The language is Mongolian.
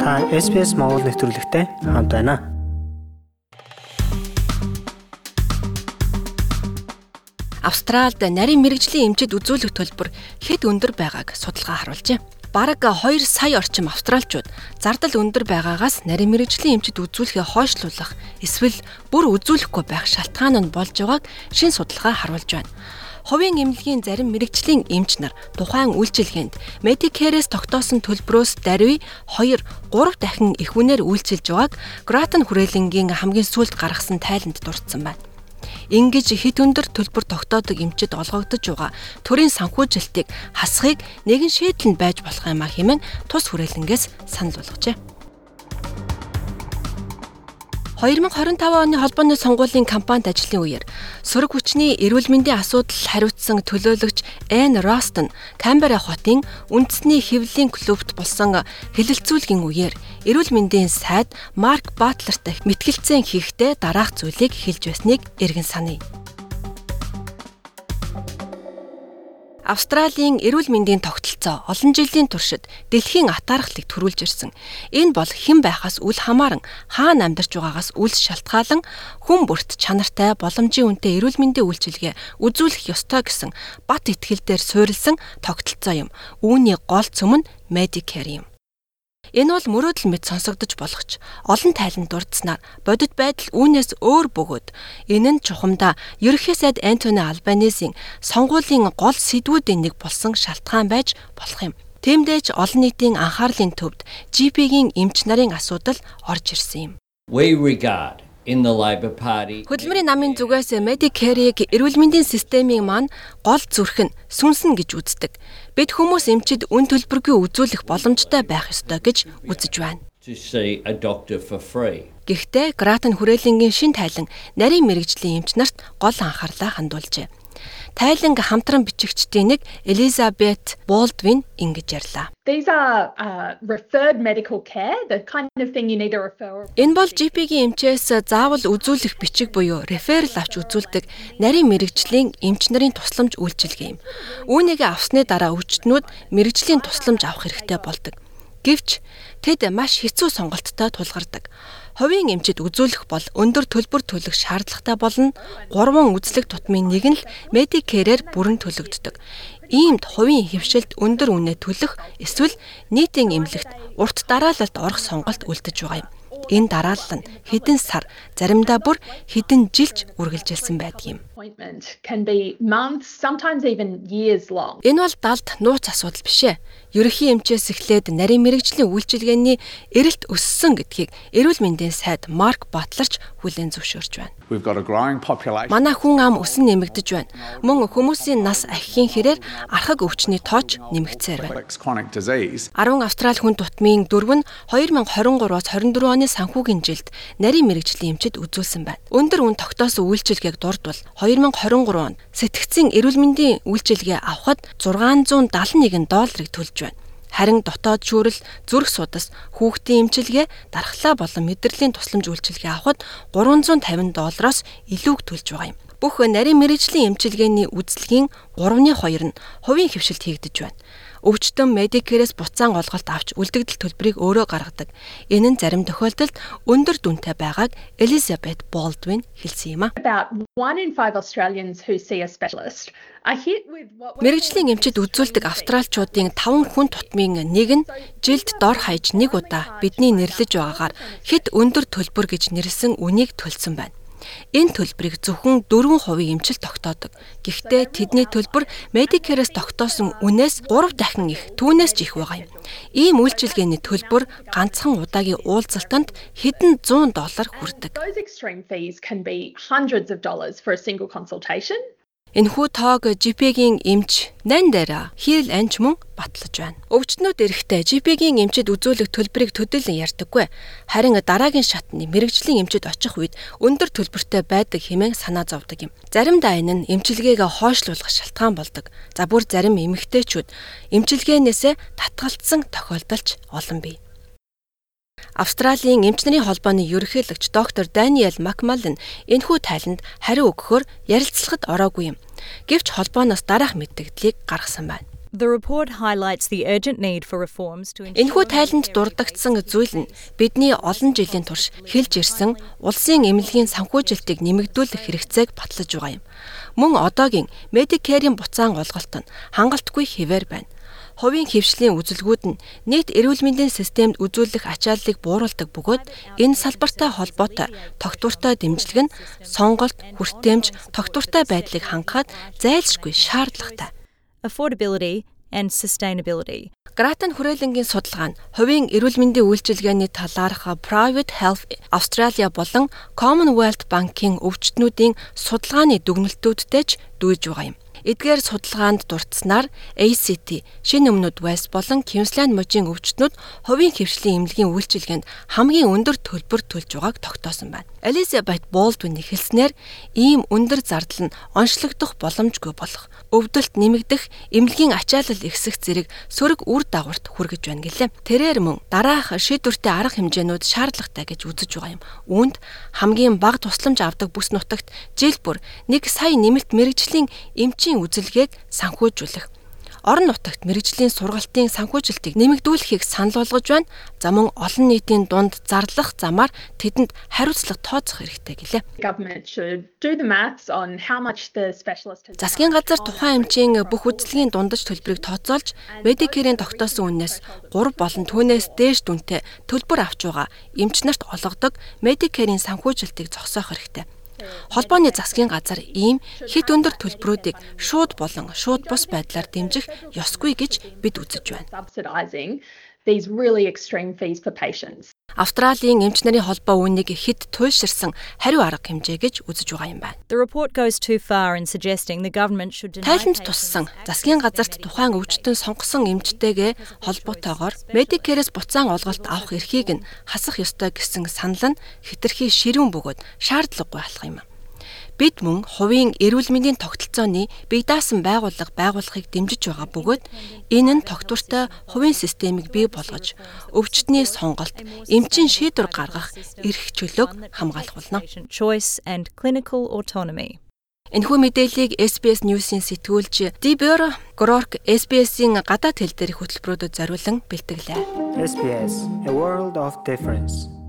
Та SBS Монгол нэвтрүүлэгтэй хамт байна. Австралид нарийн мэрэгжлийн эмчид үзүүлэх төлбөр хэд өндөр байгааг судалгаа харуулжээ. Бараг 2 сая орчим австралчууд зардал өндөр байгаагаас нарийн мэрэгжлийн эмчид үзүүлэхээ хойшлуулах эсвэл бүр үзүүлэхгүй байх шалтгаан нь болж байгааг шинэ судалгаа харуулж байна. Хувийн эмнэлгийн зарим мэрэгжлийн эмч нар тухайн үйлчилгээнд Medicare-с тогтоосон төлбөрөөс даруй 2-3 дахин их үнээр үйлчилж байгааг Grattan хүрээлэнгийн хамгийн сүүлд гаргасан тайланд дурдсан байна. Ингэж хэд өндөр төлбөр тогтоодог эмчид олгогдож байгаа төрийн санхүүжилтийг хасахыг нэгэн шийдэл нь байж болох юм а хэмээн тус хүрээлэнгээс санал болгожээ. 2025 оны холбооны сонгуулийн кампанит ажлын үеэр сөрөг хүчний эрүүл мэндийн асуудал хариуцсан төлөөлөгч Энн Ростон Камбера хотын үндэсний хэвлэлийн клубт болсон хэлэлцүүлгийн үеэр эрүүл мэндийн сайд Марк Батлертай мэтгэлцэн хийхдээ дараах зүйлийг хэлж байсныг эргэн саная. Австралийн эрүүл мэндийн тогтолцоо олон жилийн туршид дэлхийн атаархлыг төрүүлж ирсэн. Энэ бол хэн байхаас үл хамааран хаана амьдарч байгаагаас үл шалтгаалan хүн бүрт чанартай боломжийн үнэтэй эрүүл мэндийн үйлчилгээ үзүүлэх ёстой гэсэн бат итгэл дээр суурилсан тогтолцоо юм. Үүний гол цөм нь Medicare юм. Энэ бол мөрөөдөл мэт сонсогдож болох ч олон тайланд дурдсанаар бодит байдал үүнээс өөр бөгөөд энэ нь чухамдаа ерөнхий сайд Антони Албанизийн сонгуулийн гол сэдвүүдийн нэг болсон шалтгаан байж болох юм. Тиймдээ ч олон нийтийн анхаарлын төвд GP-гийн эмч нарын асуудал орж ирсэн юм. Хөдөлмөрийн намын зүгээс Medicare-ийг эрүүл мэндийн системийн маань гол зүрх нь сүнсэн гэж үздэг. Бид хүмүүс эмчид үн төлбөргүй үзүүлэх боломжтой байх ёстой гэж үзэж байна. Гэхдээ Grattan хүрээлэнгийн шин тайлан нарийн мэрэгжлийн эмч нарт гол анхаарлаа хандуулжээ. Тайлан хамтран бичигчдийн нэг Elizabeth Baldwin ингэж ярьлаа. These are referred medical care, the kind of thing you need a referral. Энэ бол GP-гийн эмчээс заавал үзүүлэх бичиг буюу реферал авч үзүүлдэг нарийн мэрэгжлийн эмч нарын тусламж үйлчилгээ юм. Үүнийг авсны дараа өвчтнүүд мэрэгжлийн тусламж авах хэрэгтэй болдог. Гэвч тэд маш хэцүү сонголттой тулгардаг. Хувийн эмчид үзүүлэх бол өндөр төлбөр төлөх шаардлагатай болно. 3 үзлэг тутмын нэг нь л Medicare-ээр бүрэн төлөгддөг. Иймд хувийн хэвшилт өндөр үнэ төлөх эсвэл нийтийн эмнэлэгт урт дараалалд орох сонголт үлдэж байгаа юм. Энэ дараалал нь хэдэн сар, заримдаа бүр хэдэн жилч үргэлжилсэн байдаг юм. Энэ бол далд нууц асуудал биш ээ. Ерөнхий эмчээс эхлээд нарийн мэрэгжлийн үйлчилгээний эрэлт өссөн гэдгийг эрүүл мэндийн сайд Марк Батлерч хүлээн зөвшөөрч байна. Манай хүн ам өсөн нэмэгдэж байна. Мөн хүмүүсийн нас ахихийн хэрээр архаг өвчний тооч нэмэгдсээр байна. 10 австрали хүн тутмын 4 нь 2023-аас 24 оны санхүүгийн жилд нарийн мэрэгжлийн эмчид үзүүлсэн байна. Өндөр үн тогтоосон үйлчилгээг дурдвал 2023 онд сэтгцийн эрүүл мэндийн үйлчилгээ авахад $671 төлж байна. Харин дотоод шүүрэл, зүрх судас, хүүхдийн эмчилгээ, дархлаа болон мэдрэлийн тусламж үйлчилгээ авахад $350 илүүг төлж байгаа юм. Бүх нарийн мэрэгжлийн эмчилгээний үзлэгийн 3/2 нь хувийн хэвшилт хийгдэж байна. Өвчтөн Medicare-с буцаан олголт авч үлдэгдэл төлбөрийг өөрөө гаргадаг. Энэ нь зарим тохиолдолд өндөр дүнтэй байгааг Elizabeth Baldwin хэлсэн юм а. Мэргэжлийн эмчид үзүүлдэг австралчуудын 5 хүн тутмын нэг нь жилд дор хаяж 1 удаа бидний нэрлэж байгаагаар хэд өндөр төлбөр гэж нэрлсэн үнийг төлсөн байна. Энэ төлбөрийг зөвхөн 4% эмчил тогтоодог. Гэхдээ тэдний төлбөр Medicare-с тогтоосон үнээс 3 дахин их, түүнээс ч их байгаа юм. Ийм үйлчилгээний төлбөр ганцхан удаагийн уулзалтанд хэдэн $100 хүрдэг. Энэхүү тоог GP-гийн эмч Нандера Хил анч мөн батлаж байна. Өвчтнүүд эрэхтэй GP-гийн эмчид үзүүлэх төлбөрийг төдийлөн ярьдаггүй. Харин дараагийн шатны мэрэгжлийн эмчид очих үед өндөр төлбөртэй байдаг хэмээн санаа зовдөг юм. Заримдаа энэ нь эмчилгээг хойшлуулах шалтгаан болдог. За бүр зарим эмэгтэйчүүд эмчилгээнээсээ татгалцсан тохиолдолч олон бий. Австралийн эмч нарын холбооны ерөнхийлөгч доктор Даниэл Макмаллан энэхүү тайланд хариу өгөхөөр ярилцлагад ороогүй юм. Гэвч холбооноос дараах мэдээллийг гаргасан байна. The report highlights the urgent need for reforms to ensure Энэхүү тайланд дурддагдсан зүйл нь бидний олон жилийн турш хэлж ирсэн улсын эмнэлгийн санхүүжилтийг нэмэгдүүлэх хэрэгцээг батлаж байгаа юм. Мөн одоогийн Medicare-ийн буцаан олголт нь хангалтгүй хэвээр байна. Хувийн хэвшлийн үзэлгүүд нь нийт эрүүл мэндийн системд үзүүлэх ачааллыг бууруулдаг бөгөөд энэ салбартай холбоотой тогтвортой дэмжлэг нь сонголт, хүртээмж, тогтвортой байдлыг хангахад зайлшгүй шаардлагатай. affordability and sustainability. Гратан хүрээлэнгийн судалгаа нь хувийн эрүүл мэндийн үйлчилгээний талаарх Private Health Australia болон Commonwealth Bank-ийн өвчтнүүдийн судалгааны дүгнэлтүүдтэй ч дүйж байгаа юм. Эдгээр судалгаанд дурдсанаар ACT, Шинэ Өмнөд West болон Queensland мужийн өвчтнүүд хувийн хэвшлийн эмнэлгийн үйлчилгээнд хамгийн өндөр төлбөр төлж байгааг тогтоосон байна. Elizabeth Baldwin хэлснээр ийм өндөр зардал нь онцлогдох боломжгүй болох, өвдөлт нэмэгдэх, эмнэлгийн ачаалал ихсэх зэрэг сөрөг үр дагаварт хүргэж байна гэлээ. Тэрээр мөн дараах шийдвэртэй арга хэмжээнүүд шаардлагатай гэж үзэж байгаа юм. Үүнд хамгийн бага тусламж авдаг бүс нутагт жил бүр 1 сая нэмэлт мэрэгжлийн эмчийн үзэлгээг санхүүжүүлэх. Орон нутагт мэрэгжлийн сургалтын санхүүжилтийг нэмэгдүүлэхийг санал болгож байна. За мөн олон нийтийн дунд зарлах замаар тэдэнд хариуцлага тооцох хэрэгтэй гэлээ. Government should do the maths on how much the specialist has. Засгийн газар тухайн эмчийн бүх үйлчилгээний дундаж төлбөрийг тооцоолж, Medicare-ийн тогтоосон үнээс 3 болон түүнээс дээш дүнтэй төлбөр авч байгаа эмч нарт олгодог Medicare-ийн санхүүжилтийг зогсоох хэрэгтэй. Холбооны засгийн газар ийм хэд өндөр төлбөрүүдийг шууд болон шууд бус байдлаар дэмжих ёсгүй гэж бид үзэж байна. Subsidizing these really extreme fees for patients. Австралийн эмч нарын холбоо үүнийг хэд туйлширсан хариу арга хэмжээ гэж үзэж байгаа юм байна. The report goes too far in suggesting the government should deny Тайланд туссан засгийн газарт тухайн өвчтөн сонгосон эмчтэйгээ холбоотойгоор Medicare-с буцаан олголт авах эрхийг нь хасах ёстой гэсэн санал нь хэтэрхий ширүүн бөгөөд шаардлагагүй алах юм. Бид мөн хувийн эрүүл мэндийн тогтолцооны бие даасан байгуулахыг дэмжиж байгаа бөгөөд энэ нь тогтвортой хувийн системийг бий болгож өвчтний сонголт, эмчийн шийдвэр гаргах эрх чөлөөг хамгаалах болно. choice and clinical autonomy. Энэхүү мэдээллийг SBS News-ийн сэтгүүлч Deborah Groark SBS-ийн гадаад хэл дээрх хөтөлбөрүүдэд зориулан бэлтгэлээ. SBS, a world of difference.